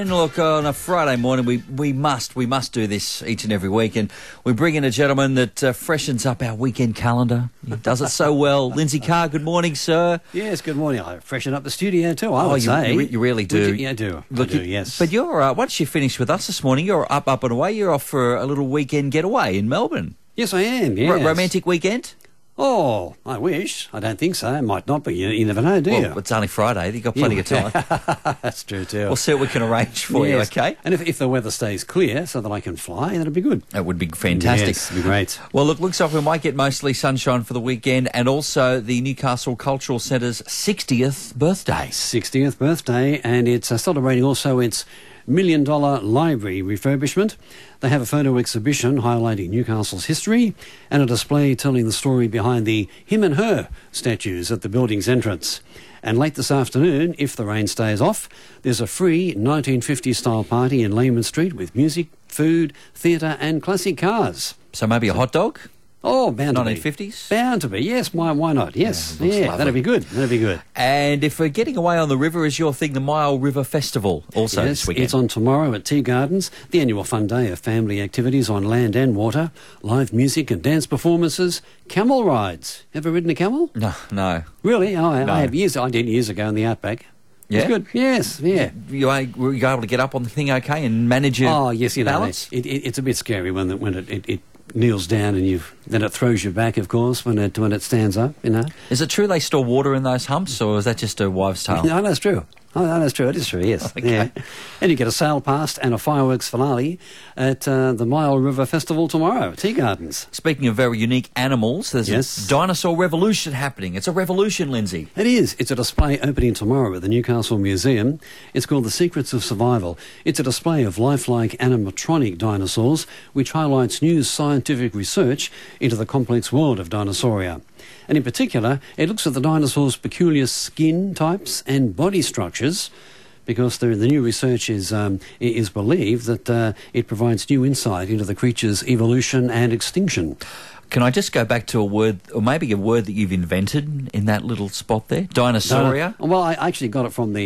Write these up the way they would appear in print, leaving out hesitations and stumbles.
And look, on a Friday morning, we must do this each and every week, and we bring in a gentleman that freshens up our weekend calendar. He does it so well. Lindsay Carr, good morning, sir. Yes, good morning. I freshen up the studio too, I would say. You really do. Yeah, I do. Look, I do, yes. But you're, once you finish with us this morning, you're up and away. You're off for a little weekend getaway in Melbourne. Yes, I am, yes. Romantic weekend? Oh, I wish. I don't think so. It might not be. You never know, do you? Well, it's only Friday. You've got plenty of time. That's true too. We'll see what we can arrange for you, okay? And if the weather stays clear so that I can fly, that'd be good. That would be fantastic. Yes, it'd be great. Well, look, looks like we might get mostly sunshine for the weekend, and also the Newcastle Cultural Centre's 60th birthday. 60th birthday, and it's celebrating also its $1 million library refurbishment. They have a photo exhibition highlighting Newcastle's history and a display telling the story behind the him and her statues at the building's entrance. And late this afternoon, if the rain stays off, there's a free 1950s-style party in Lehman Street with music, food, theatre and classic cars. So maybe a hot dog? Oh, bound to be. 1950s? Bound to be, yes. Why not? Yes. Yeah, that'd be good. That'd be good. And if we're getting away on the river, is your thing the Mile River Festival also this weekend? It's on tomorrow at Tea Gardens, the annual fun day of family activities on land and water, live music and dance performances, camel rides. Ever ridden a camel? No. Really? No. I have years. I did years ago in the Outback. Yeah? It's good. Yes, yeah. Were you able to get up on the thing okay and manage your balance? It's a bit scary when it kneels down and then it throws you back, of course, when it stands up, you know. Is it true they store water in those humps, or is that just a wives' tale? No, that's true. Oh, no, that's true. It is true, yes. Okay. Yeah. And you get a sail past and a fireworks finale at the Mile River Festival tomorrow, Tea Gardens. Speaking of very unique animals, there's a dinosaur revolution happening. It's a revolution, Lindsay. It is. It's a display opening tomorrow at the Newcastle Museum. It's called The Secrets of Survival. It's a display of lifelike animatronic dinosaurs, which highlights new scientific research into the complex world of Dinosauria. And in particular, it looks at the dinosaurs' peculiar skin types and body structures, because the new research is believed that it provides new insight into the creature's evolution and extinction. Can I just go back to a word, or maybe a word that you've invented in that little spot there? Dinosauria? Well, I actually got it from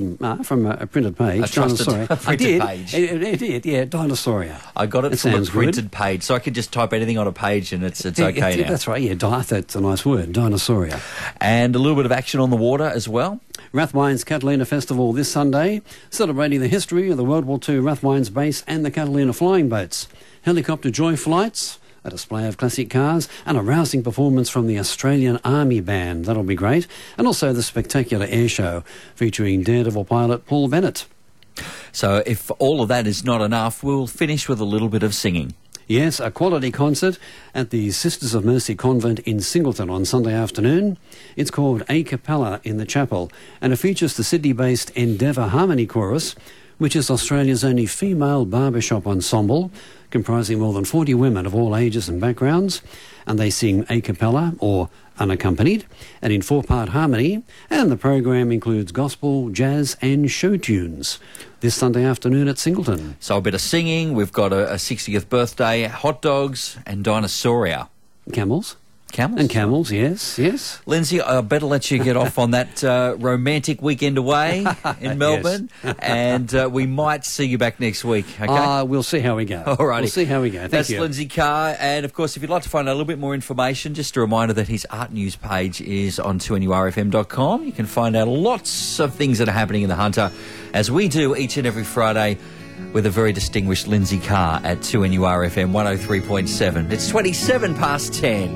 a printed page. A trusted printed page. It did, yeah, Dinosauria. I got it from a printed page, so I could just type anything on a page and it's okay now. That's right, yeah, that's a nice word, Dinosauria. And a little bit of action on the water as well. Rathmines Catalina Festival this Sunday, celebrating the history of the World War II Rathmines base and the Catalina flying boats. Helicopter joy flights, a display of classic cars, and a rousing performance from the Australian Army Band. That'll be great. And also the spectacular air show featuring Daredevil pilot Paul Bennett. So if all of that is not enough, we'll finish with a little bit of singing. Yes, a quality concert at the Sisters of Mercy Convent in Singleton on Sunday afternoon. It's called A Cappella in the Chapel, and it features the Sydney-based Endeavour Harmony Chorus, which is Australia's only female barbershop ensemble, comprising more than 40 women of all ages and backgrounds, and they sing a cappella, or unaccompanied, and in 4-part harmony, and the program includes gospel, jazz and show tunes this Sunday afternoon at Singleton. So a bit of singing, we've got a 60th birthday, hot dogs and Dinosauria. Camels. Camels? And camels, yes. Lindsay, I better let you get off on that romantic weekend away in Melbourne, and we might see you back next week, okay? We'll see how we go. All righty. We'll see how we go. That's Lindsay Carr, and of course, if you'd like to find out a little bit more information, just a reminder that his art news page is on 2NURFM.com. You can find out lots of things that are happening in the Hunter, as we do each and every Friday, with a very distinguished Lindsay Carr at 2NURFM 103.7. It's 27 past 10.